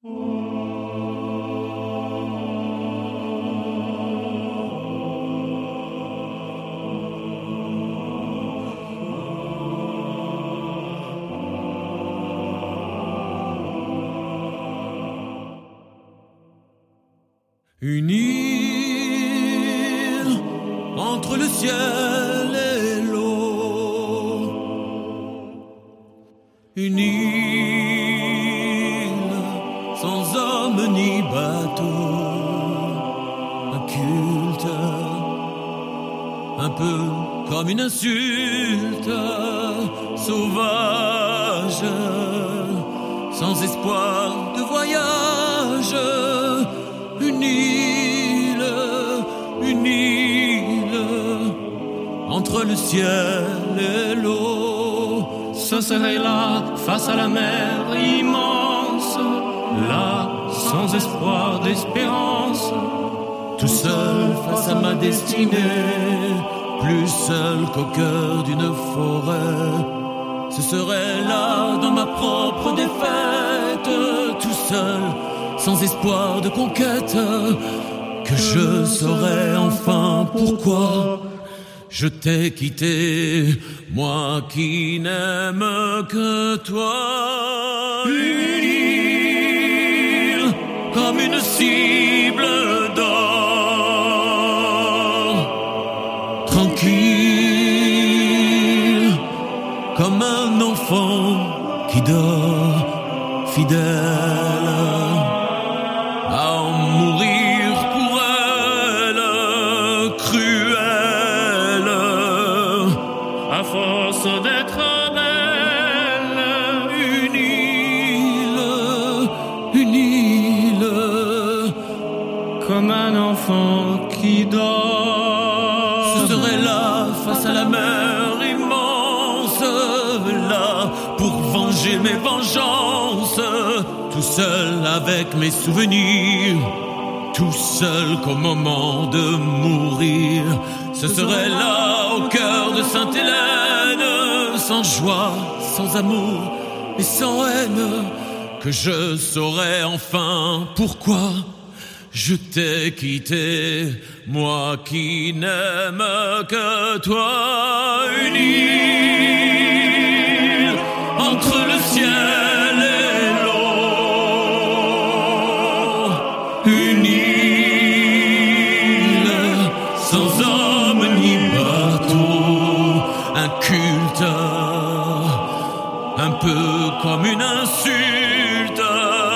Une île entre le ciel et l'eau. Une île sans homme ni bateau. Un culte, un peu comme une insulte, sauvage, sans espoir de voyage. Une île, entre le ciel et l'eau. Ce serait là, face à la mer immense, là, sans espoir d'espérance. Tout seul face à ma destinée, plus seul qu'au cœur d'une forêt. Ce serait là, dans ma propre défaite, tout seul, sans espoir de conquête, que je saurais enfin pourquoi je t'ai quitté, moi qui n'aime que toi. Une île comme une cible d'or, tranquille comme un enfant qui dort, fidèle à en mourir pour elle, cruelle, à force d'être belle. Une île, comme un enfant qui dort. Ce serait là, face à la mer immense, là, pour venger mes vengeances. Tout seul avec mes souvenirs, tout seul qu'au moment de mourir. Ce serait là, au cœur de Sainte-Hélène, sans joie, sans amour et sans haine, que je saurais enfin pourquoi je t'ai quitté, moi qui n'aime que toi. Une île entre le ciel et l'eau. Une île sans homme ni bateau. Un culte, un peu comme une insulte,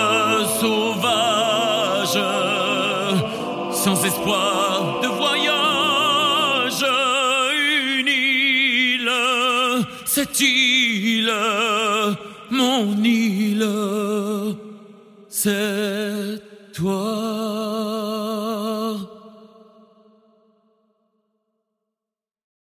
sauvage, sans espoir de voyage. Une île, cette île, mon île, c'est toi.